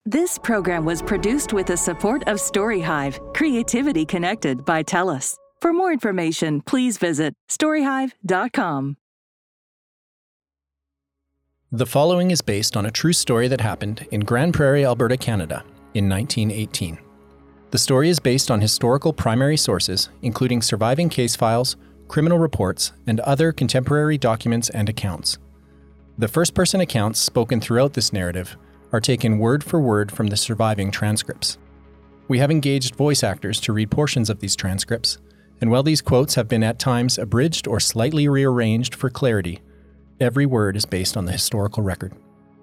This program was produced with the support of StoryHive, creativity connected by TELUS. For more information, please visit storyhive.com. The following is based on a true story that happened in Grande Prairie, Alberta, Canada, in 1918. The story is based on historical primary sources, including surviving case files, criminal reports, and other contemporary documents and accounts. The first-person accounts spoken throughout this narrative are taken word for word from the surviving transcripts. We have engaged voice actors to read portions of these transcripts, and while these quotes have been at times abridged or slightly rearranged for clarity, every word is based on the historical record.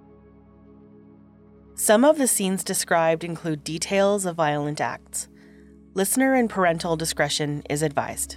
Some of the scenes described include details of violent acts. Listener and parental discretion is advised.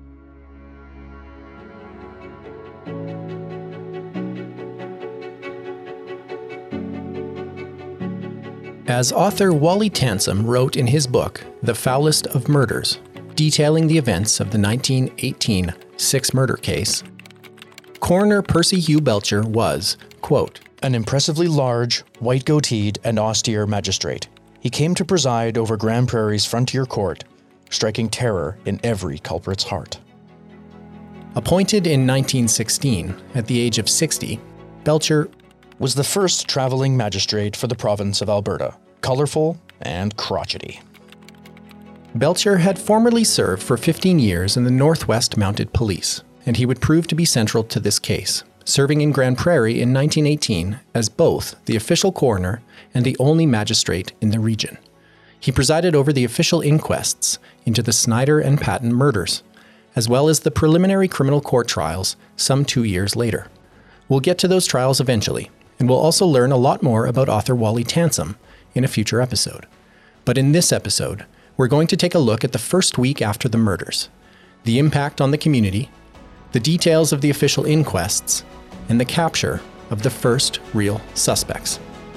As author Wally Tansem wrote in his book, The Foulest of Murders, detailing the events of the 1918 Six Murder case, Coroner Percy Hugh Belcher was, quote, an impressively large, white-goateed, and austere magistrate. He came to preside over Grande Prairie's frontier court, striking terror in every culprit's heart. Appointed in 1916, at the age of 60, Belcher was the first traveling magistrate for the province of Alberta, colorful and crotchety. Belcher had formerly served for 15 years in the Northwest Mounted Police, and he would prove to be central to this case, serving in Grande Prairie in 1918 as both the official coroner and the only magistrate in the region. He presided over the official inquests into the Snyder and Patton murders, as well as the preliminary criminal court trials some 2 years later. We'll get to those trials eventually, and we'll also learn a lot more about author Wally Tansem in a future episode. But in this episode, we're going to take a look at the first week after the murders, the impact on the community, the details of the official inquests, and the capture of the first real suspects.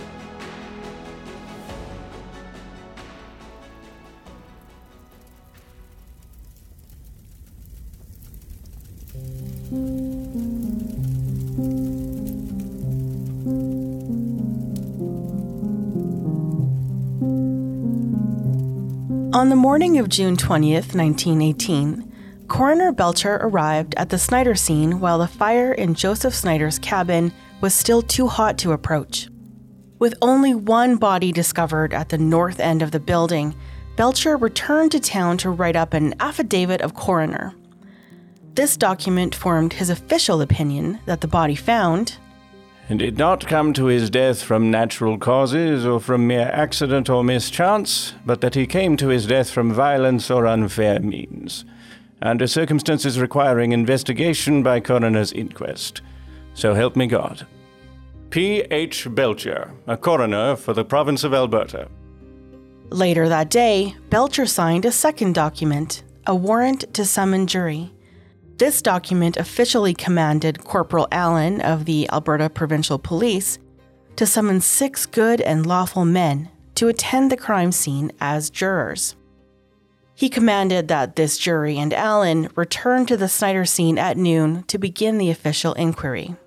On the morning of June 20th, 1918, Coroner Belcher arrived at the Snyder scene while the fire in Joseph Snyder's cabin was still too hot to approach. With only one body discovered at the north end of the building, Belcher returned to town to write up an affidavit of coroner. This document formed his official opinion that the body found did not come to his death from natural causes or from mere accident or mischance, but that he came to his death from violence or unfair means, under circumstances requiring investigation by coroner's inquest. So help me God. P.H. Belcher, a coroner for the province of Alberta. Later that day, Belcher signed a second document, a warrant to summon jury. This document officially commanded Corporal Allen of the Alberta Provincial Police to summon 6 good and lawful men to attend the crime scene as jurors. He commanded that this jury and Allen return to the Snyder scene at noon to begin the official inquiry.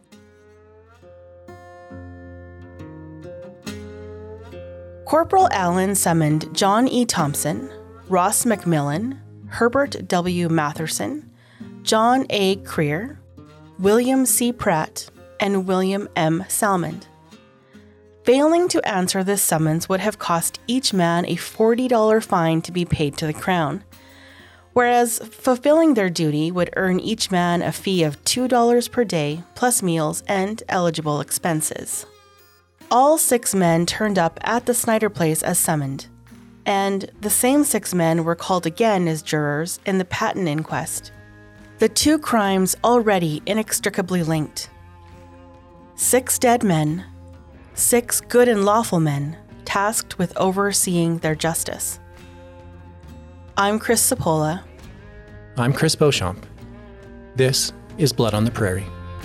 Corporal Allen summoned John E. Thompson, Ross McMillan, Herbert W. Matherson, John A. Creer, William C. Pratt, and William M. Salmond. Failing to answer this summons would have cost each man a $40 fine to be paid to the Crown, whereas fulfilling their duty would earn each man a fee of $2 per day plus meals and eligible expenses. All 6 men turned up at the Snyder place as summoned, and the same 6 men were called again as jurors in the Patton inquest. The 2 crimes already inextricably linked. 6 dead men, 6 good and lawful men tasked with overseeing their justice. I'm Chris Sapola. I'm Chris Beauchamp. This is Blood on the Prairie.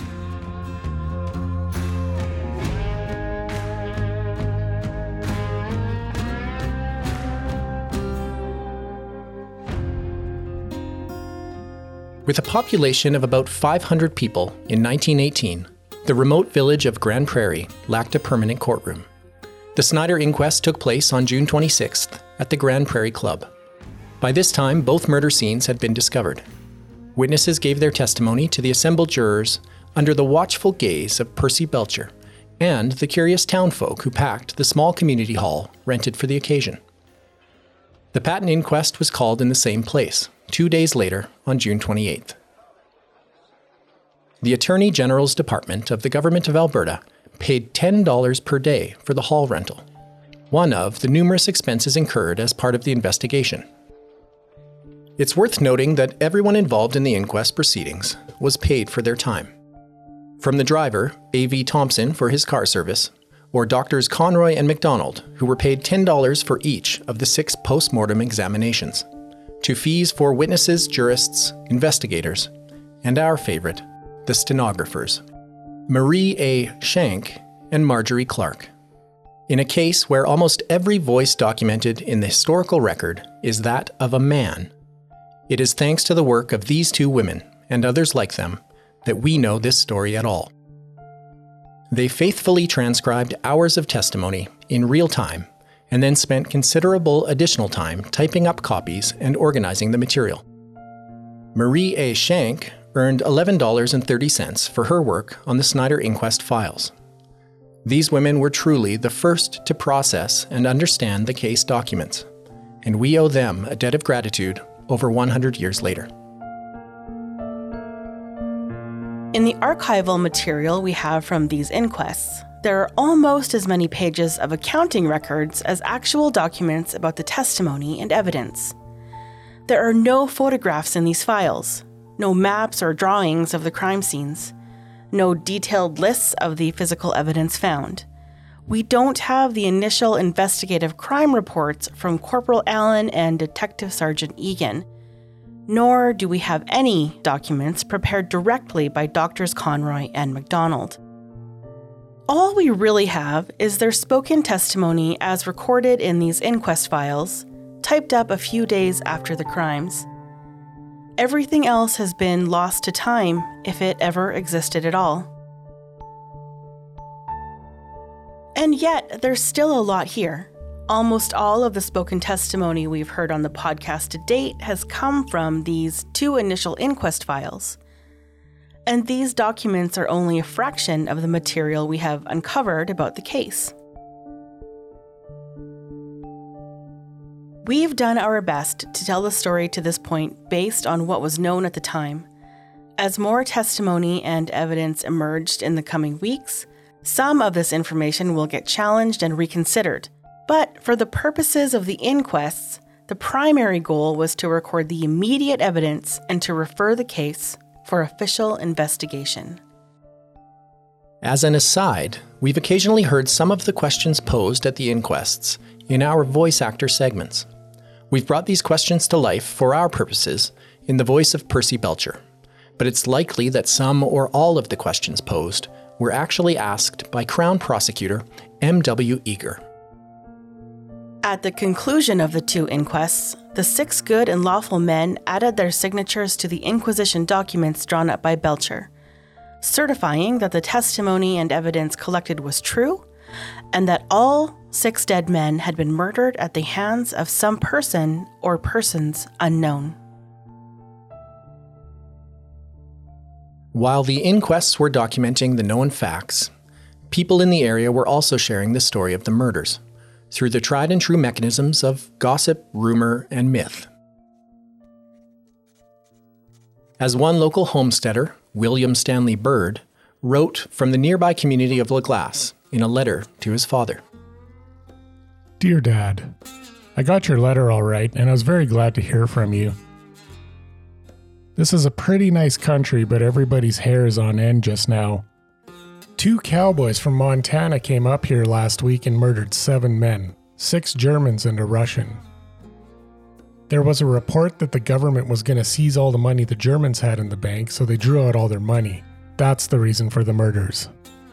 With a population of about 500 people in 1918, the remote village of Grande Prairie lacked a permanent courtroom. The Snyder inquest took place on June 26th at the Grand Prairie Club. By this time, both murder scenes had been discovered. Witnesses gave their testimony to the assembled jurors under the watchful gaze of Percy Belcher and the curious townfolk who packed the small community hall rented for the occasion. The Patten inquest was called in the same place, 2 days later on June 28th. The Attorney General's Department of the Government of Alberta paid $10 per day for the hall rental, one of the numerous expenses incurred as part of the investigation. It's worth noting that everyone involved in the inquest proceedings was paid for their time. From the driver, A.V. Thompson, for his car service, or Doctors Conroy and McDonald, who were paid $10 for each of the 6 post-mortem examinations, to fees for witnesses, jurists, investigators, and our favorite, the stenographers, Marie A. Shank and Marjorie Clark. In a case where almost every voice documented in the historical record is that of a man, it is thanks to the work of these 2 women and others like them that we know this story at all. They faithfully transcribed hours of testimony in real time and then spent considerable additional time typing up copies and organizing the material. Marie A. Shank earned $11.30 for her work on the Snyder inquest files. These women were truly the first to process and understand the case documents, and we owe them a debt of gratitude over 100 years later. In the archival material we have from these inquests, there are almost as many pages of accounting records as actual documents about the testimony and evidence. There are no photographs in these files, no maps or drawings of the crime scenes, no detailed lists of the physical evidence found. We don't have the initial investigative crime reports from Corporal Allen and Detective Sergeant Egan, nor do we have any documents prepared directly by Doctors Conroy and McDonald. All we really have is their spoken testimony as recorded in these inquest files, typed up a few days after the crimes. Everything else has been lost to time, if it ever existed at all. And yet, there's still a lot here. Almost all of the spoken testimony we've heard on the podcast to date has come from these 2 initial inquest files. And these documents are only a fraction of the material we have uncovered about the case. We've done our best to tell the story to this point based on what was known at the time. As more testimony and evidence emerged in the coming weeks, some of this information will get challenged and reconsidered. But for the purposes of the inquests, the primary goal was to record the immediate evidence and to refer the case for official investigation. As an aside, we've occasionally heard some of the questions posed at the inquests in our voice actor segments. We've brought these questions to life for our purposes in the voice of Percy Belcher, but it's likely that some or all of the questions posed were actually asked by Crown Prosecutor M.W. Eager. At the conclusion of the 2 inquests, the 6 good and lawful men added their signatures to the Inquisition documents drawn up by Belcher, certifying that the testimony and evidence collected was true, and that all 6 dead men had been murdered at the hands of some person or persons unknown. While the inquests were documenting the known facts, people in the area were also sharing the story of the murders through the tried and true mechanisms of gossip, rumor, and myth. As one local homesteader, William Stanley Bird, wrote from the nearby community of La Glace in a letter to his father. Dear Dad, I got your letter all right, and I was very glad to hear from you. This is a pretty nice country, but everybody's hair is on end just now. 2 cowboys from Montana came up here last week and murdered 7 men, 6 Germans and a Russian. There was a report that the government was going to seize all the money the Germans had in the bank, so they drew out all their money. That's the reason for the murders.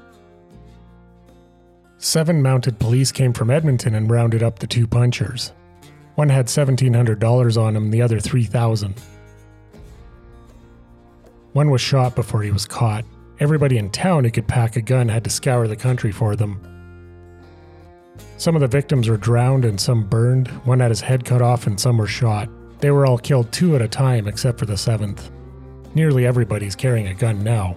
7 mounted police came from Edmonton and rounded up the 2 punchers. One had $1,700 on him, the other $3,000. One was shot before he was caught. Everybody in town who could pack a gun had to scour the country for them. Some of the victims were drowned and some burned. One had his head cut off and some were shot. They were all killed 2 at a time except for the 7th. Nearly everybody's carrying a gun now.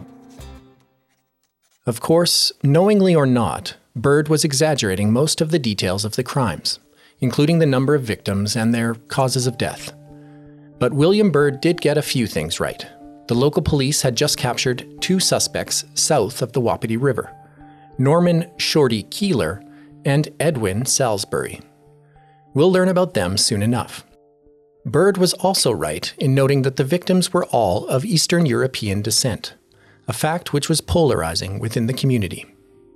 Of course, knowingly or not, Byrd was exaggerating most of the details of the crimes, including the number of victims and their causes of death. But William Byrd did get a few things right. The local police had just captured 2 suspects south of the Wapiti River, Norman Shorty Keeler and Edwin Salisbury. We'll learn about them soon enough. Byrd was also right in noting that the victims were all of Eastern European descent, a fact which was polarizing within the community.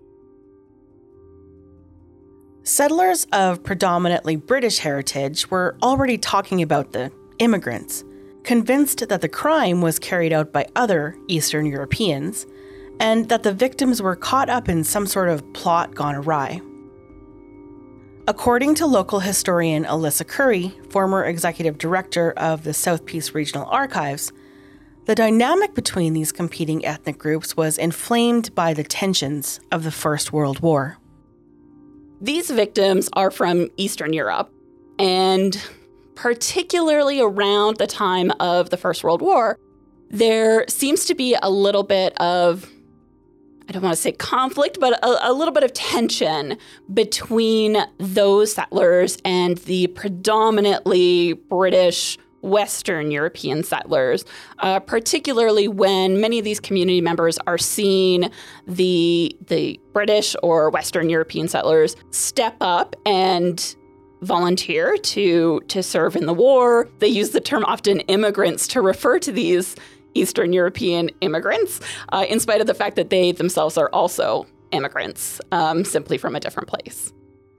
Settlers of predominantly British heritage were already talking about the immigrants, convinced that the crime was carried out by other Eastern Europeans, and that the victims were caught up in some sort of plot gone awry. According to local historian Alyssa Curry, former executive director of the South Peace Regional Archives, the dynamic between these competing ethnic groups was inflamed by the tensions of the First World War. These victims are from Eastern Europe, and particularly around the time of the First World War, there seems to be a little bit of, I don't want to say conflict, but a little bit of tension between those settlers and the predominantly British Western European settlers, particularly when many of these community members are seeing the British or Western European settlers step up and volunteer to serve in the war. They use the term often immigrants to refer to these Eastern European immigrants, in spite of the fact that they themselves are also immigrants, simply from a different place.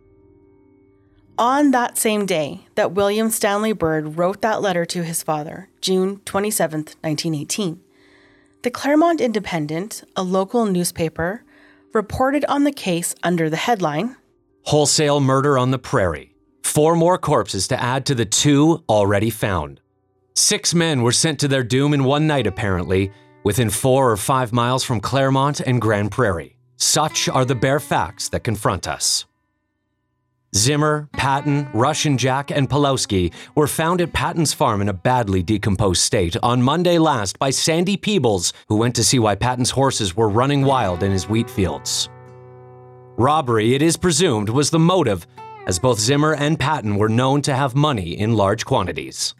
On that same day that William Stanley Byrd wrote that letter to his father, June 27, 1918, the Claremont Independent, a local newspaper, reported on the case under the headline, "Wholesale murder on the prairie. 4 more corpses to add to the 2 already found. 6 men were sent to their doom in one night, apparently, within 4 or 5 miles from Claremont and Grand Prairie. Such are the bare facts that confront us." Zimmer, Patton, Russian Jack, and Pulowski were found at Patton's farm in a badly decomposed state on Monday last by Sandy Peebles, who went to see why Patton's horses were running wild in his wheat fields. Robbery, it is presumed, was the motive, as both Zimmer and Patton were known to have money in large quantities.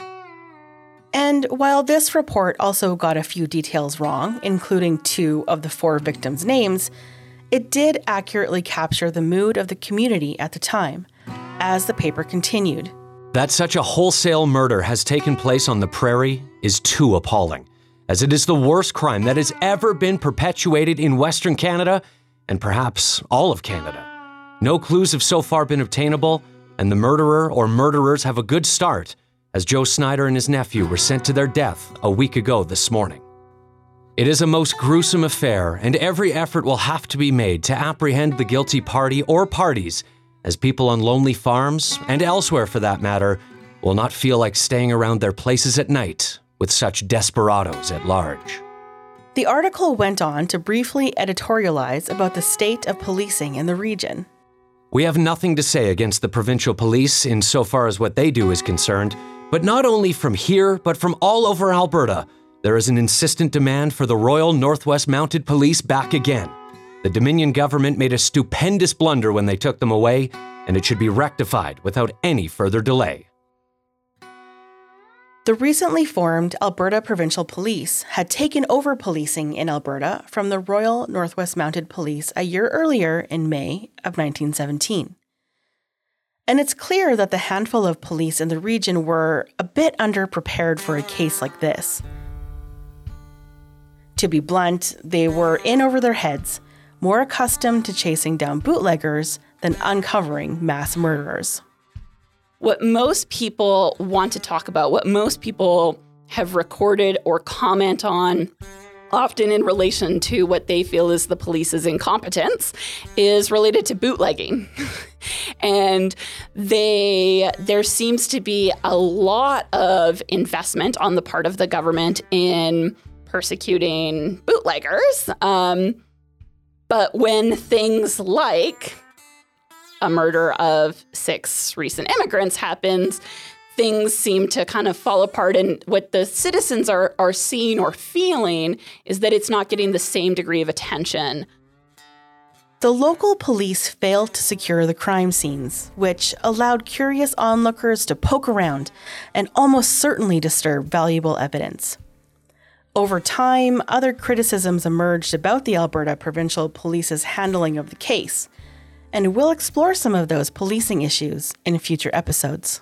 And while this report also got a few details wrong, including 2 of the 4 victims' names, it did accurately capture the mood of the community at the time, as the paper continued. That such a wholesale murder has taken place on the prairie is too appalling, as it is the worst crime that has ever been perpetuated in Western Canada, and perhaps all of Canada. No clues have so far been obtainable, and the murderer or murderers have a good start, as Joe Snyder and his nephew were sent to their death a week ago this morning. It is a most gruesome affair, and every effort will have to be made to apprehend the guilty party or parties, as people on lonely farms, and elsewhere for that matter, will not feel like staying around their places at night with such desperados at large. The article went on to briefly editorialize about the state of policing in the region. We have nothing to say against the provincial police insofar as what they do is concerned, but not only from here, but from all over Alberta, there is an insistent demand for the Royal Northwest Mounted Police back again. The Dominion government made a stupendous blunder when they took them away, and it should be rectified without any further delay. The recently formed Alberta Provincial Police had taken over policing in Alberta from the Royal Northwest Mounted Police a year earlier in May of 1917. And it's clear that the handful of police in the region were a bit underprepared for a case like this. To be blunt, they were in over their heads, more accustomed to chasing down bootleggers than uncovering mass murderers. What most people want to talk about, what most people have recorded or comment on, often in relation to what they feel is the police's incompetence, is related to bootlegging. And there seems to be a lot of investment on the part of the government in persecuting bootleggers. But when things like a murder of 6 recent immigrants happens, things seem to kind of fall apart. And what the citizens are seeing or feeling is that it's not getting the same degree of attention. The local police failed to secure the crime scenes, which allowed curious onlookers to poke around and almost certainly disturb valuable evidence. Over time, other criticisms emerged about the Alberta Provincial Police's handling of the case, and we'll explore some of those policing issues in future episodes.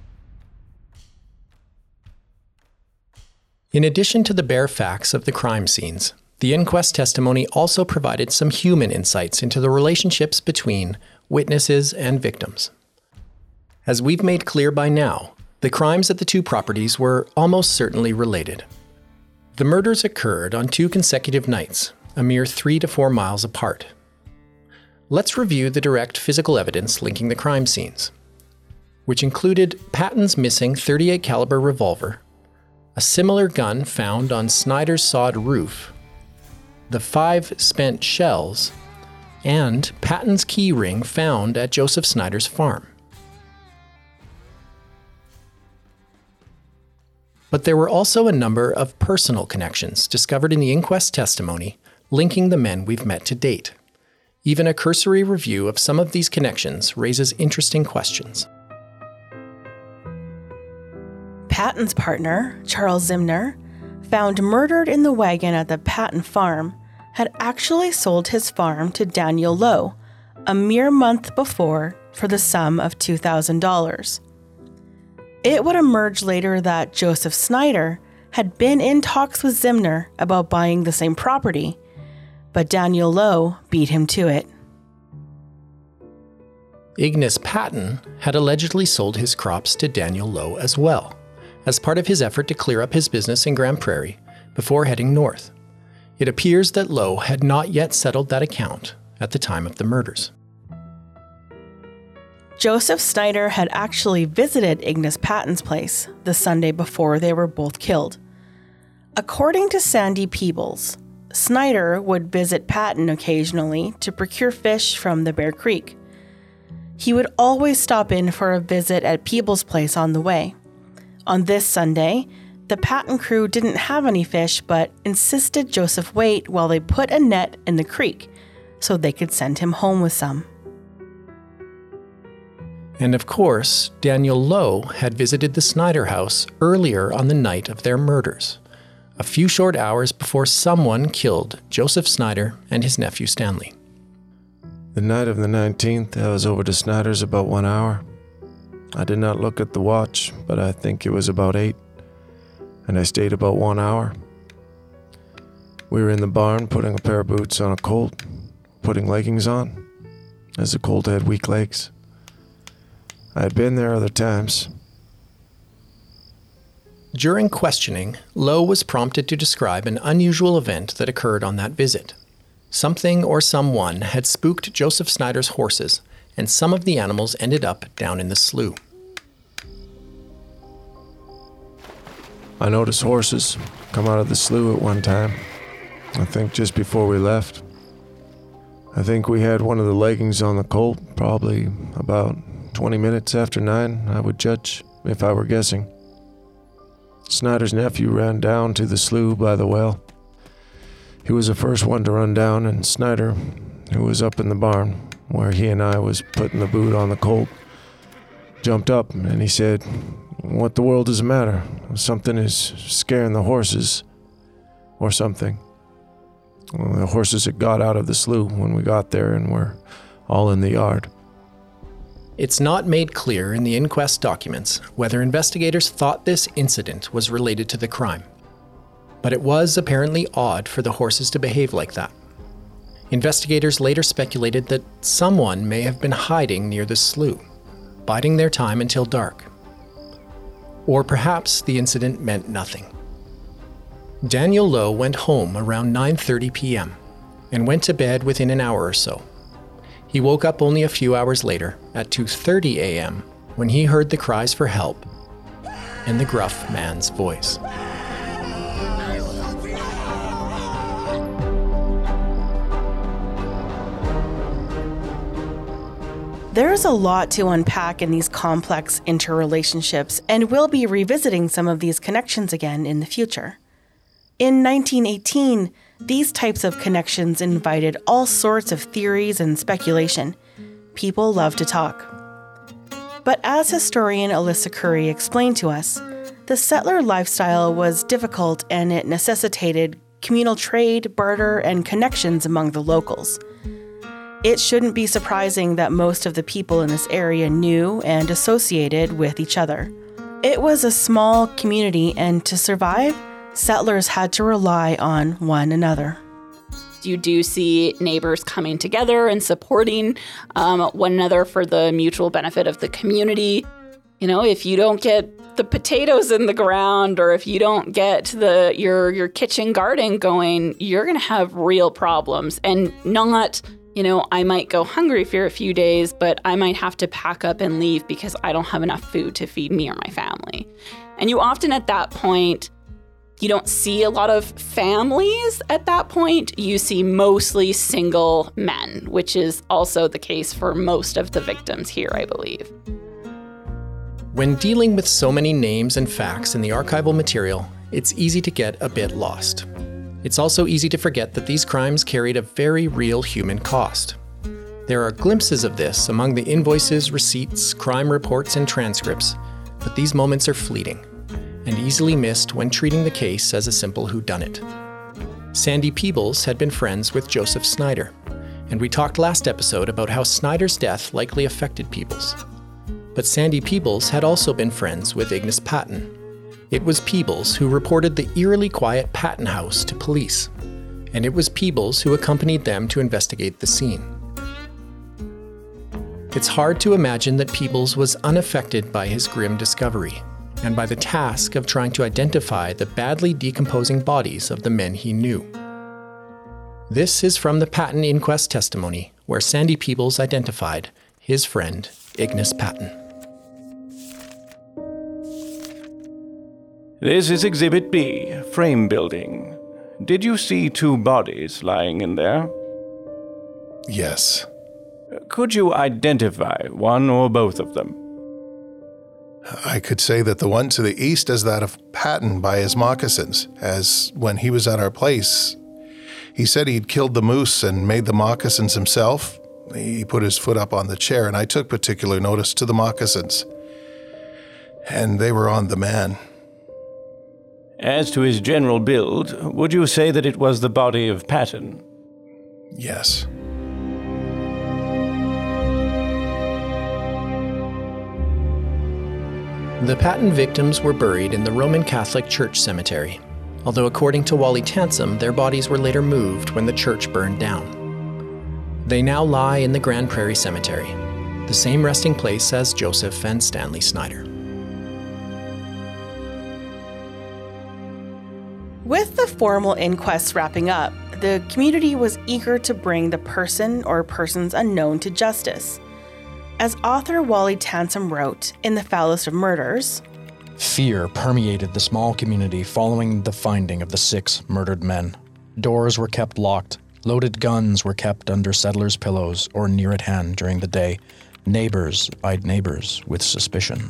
In addition to the bare facts of the crime scenes, the inquest testimony also provided some human insights into the relationships between witnesses and victims. As we've made clear by now, the crimes at the 2 properties were almost certainly related. The murders occurred on 2 consecutive nights, a mere 3 to 4 miles apart. Let's review the direct physical evidence linking the crime scenes, which included Patton's missing .38 caliber revolver, a similar gun found on Snyder's sod roof, the 5 spent shells, and Patton's key ring found at Joseph Snyder's farm. But there were also a number of personal connections discovered in the inquest testimony linking the men we've met to date. Even a cursory review of some of these connections raises interesting questions. Patton's partner, Charles Zimner, found murdered in the wagon at the Patton farm, had actually sold his farm to Daniel Lowe a mere month before for the sum of $2,000. It would emerge later that Joseph Snyder had been in talks with Zimner about buying the same property, but Daniel Lowe beat him to it. Ignace Patton had allegedly sold his crops to Daniel Lowe as well, as part of his effort to clear up his business in Grande Prairie before heading north. It appears that Lowe had not yet settled that account at the time of the murders. Joseph Snyder had actually visited Ignace Patton's place the Sunday before they were both killed. According to Sandy Peebles, Snyder would visit Patton occasionally to procure fish from the Bear Creek. He would always stop in for a visit at Peebles' place on the way. On this Sunday, the Patton crew didn't have any fish but insisted Joseph wait while they put a net in the creek so they could send him home with some. And of course, Daniel Lowe had visited the Snyder house earlier on the night of their murders, a few short hours before someone killed Joseph Snyder and his nephew Stanley. The night of the 19th, I was over to Snyder's about 1 hour. I did not look at the watch, but I think it was about 8, and I stayed about 1 hour. We were in the barn putting a pair of boots on a colt, putting leggings on, as the colt had weak legs. I had been there other times. During questioning, Lowe was prompted to describe an unusual event that occurred on that visit. Something or someone had spooked Joseph Snyder's horses, and some of the animals ended up down in the slough. I noticed horses come out of the slough at one time, I think just before we left. I think we had one of the leggings on the colt probably about 20 minutes after 9, I would judge, if I were guessing. Snyder's nephew ran down to the slough by the well. He was the first one to run down, and Snyder, who was up in the barn, where he and I was putting the boot on the colt, jumped up and he said, "What the world is the matter? Something is scaring the horses," or something. Well, the horses had got out of the slough when we got there and were all in the yard. It's not made clear in the inquest documents whether investigators thought this incident was related to the crime, but it was apparently odd for the horses to behave like that. Investigators later speculated that someone may have been hiding near the slough, biding their time until dark. Or perhaps the incident meant nothing. Daniel Lowe went home around 9:30 p.m. and went to bed within an hour or so. He woke up only a few hours later at 2:30 a.m. when he heard the cries for help and the gruff man's voice. There's a lot to unpack in these complex interrelationships, and we'll be revisiting some of these connections again in the future. In 1918, these types of connections invited all sorts of theories and speculation. People love to talk. But as historian Alyssa Curry explained to us, the settler lifestyle was difficult and it necessitated communal trade, barter, and connections among the locals. It shouldn't be surprising that most of the people in this area knew and associated with each other. It was a small community, and to survive, settlers had to rely on one another. You do see neighbors coming together and supporting one another for the mutual benefit of the community. You know, if you don't get the potatoes in the ground, or if you don't get your kitchen garden going, you're going to have real problems. And not, I might go hungry for a few days, but I might have to pack up and leave because I don't have enough food to feed me or my family. And you often at that point, you don't see a lot of families at that point. You see mostly single men, which is also the case for most of the victims here, I believe. When dealing with so many names and facts in the archival material, it's easy to get a bit lost. It's also easy to forget that these crimes carried a very real human cost. There are glimpses of this among the invoices, receipts, crime reports, and transcripts, but these moments are fleeting and easily missed when treating the case as a simple whodunit. Sandy Peebles had been friends with Joseph Snyder, and we talked last episode about how Snyder's death likely affected Peebles. But Sandy Peebles had also been friends with Ignace Patton. It was Peebles who reported the eerily quiet Patton house to police, and it was Peebles who accompanied them to investigate the scene. It's hard to imagine that Peebles was unaffected by his grim discovery, and by the task of trying to identify the badly decomposing bodies of the men he knew. This is from the Patton inquest testimony, where Sandy Peebles identified his friend, Ignace Patton. This is Exhibit B, frame building. Did you see 2 bodies lying in there? Yes. Could you identify one or both of them? I could say that the one to the east is that of Patton by his moccasins, as when he was at our place, he said he'd killed the moose and made the moccasins himself. He put his foot up on the chair, and I took particular notice to the moccasins. And they were on the man. As to his general build, would you say that it was the body of Patton? Yes. The Patton victims were buried in the Roman Catholic Church Cemetery, although according to Wally Tansom, their bodies were later moved when the church burned down. They now lie in the Grand Prairie Cemetery, the same resting place as Joseph and Stanley Snyder. With the formal inquests wrapping up, the community was eager to bring the person or persons unknown to justice. As author Wally Tansom wrote in The Foulest of Murders, fear permeated the small community following the finding of the 6 murdered men. Doors were kept locked. Loaded guns were kept under settlers' pillows or near at hand during the day. Neighbors eyed neighbors with suspicion.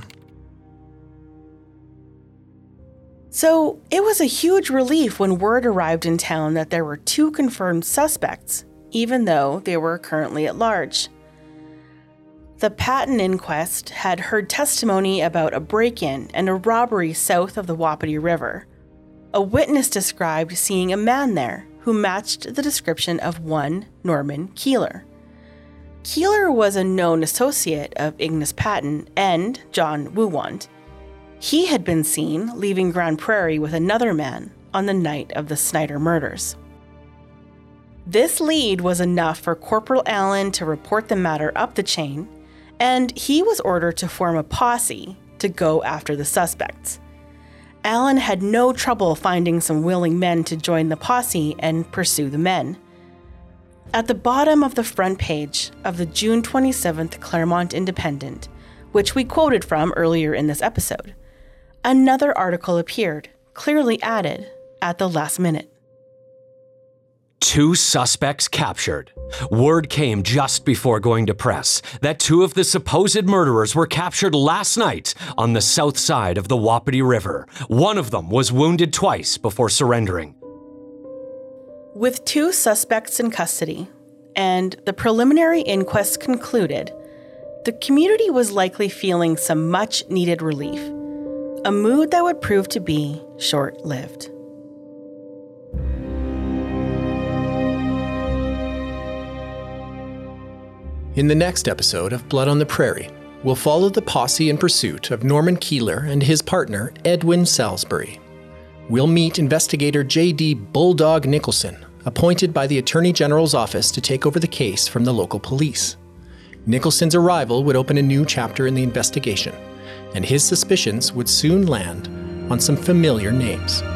So it was a huge relief when word arrived in town that there were 2 confirmed suspects, even though they were currently at large. The Patton inquest had heard testimony about a break-in and a robbery south of the Wapiti River. A witness described seeing a man there who matched the description of one Norman Keeler. Keeler was a known associate of Ignace Patton and John Wuwand. He had been seen leaving Grand Prairie with another man on the night of the Snyder murders. This lead was enough for Corporal Allen to report the matter up the chain, and he was ordered to form a posse to go after the suspects. Allen had no trouble finding some willing men to join the posse and pursue the men. At the bottom of the front page of the June 27th Claremont Independent, which we quoted from earlier in this episode, another article appeared, clearly added at the last minute. 2 suspects captured. Word came just before going to press that 2 of the supposed murderers were captured last night on the south side of the Wapiti River. One of them was wounded twice before surrendering. With 2 suspects in custody and the preliminary inquest concluded, the community was likely feeling some much-needed relief, a mood that would prove to be short-lived. In the next episode of Blood on the Prairie, we'll follow the posse in pursuit of Norman Keeler and his partner, Edwin Salisbury. We'll meet investigator J.D. Bulldog Nicholson, appointed by the Attorney General's office to take over the case from the local police. Nicholson's arrival would open a new chapter in the investigation, and his suspicions would soon land on some familiar names.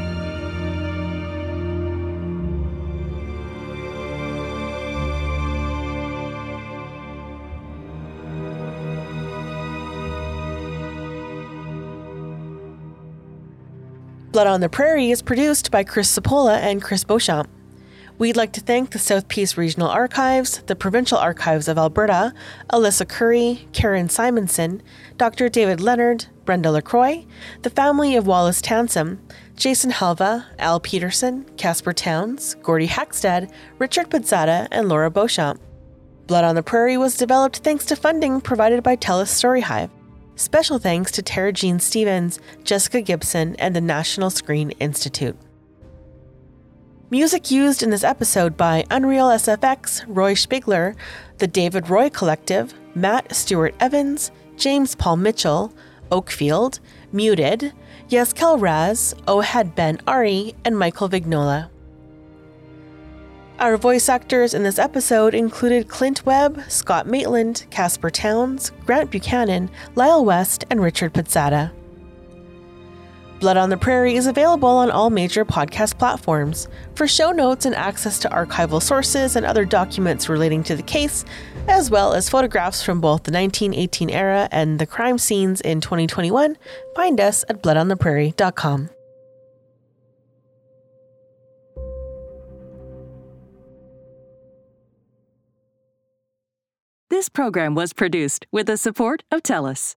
Blood on the Prairie is produced by Chris Sapola and Chris Beauchamp. We'd like to thank the South Peace Regional Archives, the Provincial Archives of Alberta, Alyssa Curry, Karen Simonson, Dr. David Leonard, Brenda LaCroix, the family of Wallace Tansem, Jason Helva, Al Peterson, Casper Towns, Gordy Hackstead, Richard Pizzata, and Laura Beauchamp. Blood on the Prairie was developed thanks to funding provided by TELUS Storyhive. Special thanks to Tara Jean Stevens, Jessica Gibson, and the National Screen Institute. Music used in this episode by Unreal SFX, Roy Spigler, the David Roy Collective, Matt Stewart Evans, James Paul Mitchell, Oakfield, Muted, Yaskel Raz, Ohad Ben Ari, and Michael Vignola. Our voice actors in this episode included Clint Webb, Scott Maitland, Casper Towns, Grant Buchanan, Lyle West, and Richard Pizzata. Blood on the Prairie is available on all major podcast platforms. For show notes and access to archival sources and other documents relating to the case, as well as photographs from both the 1918 era and the crime scenes in 2021, find us at bloodontheprairie.com. This program was produced with the support of TELUS.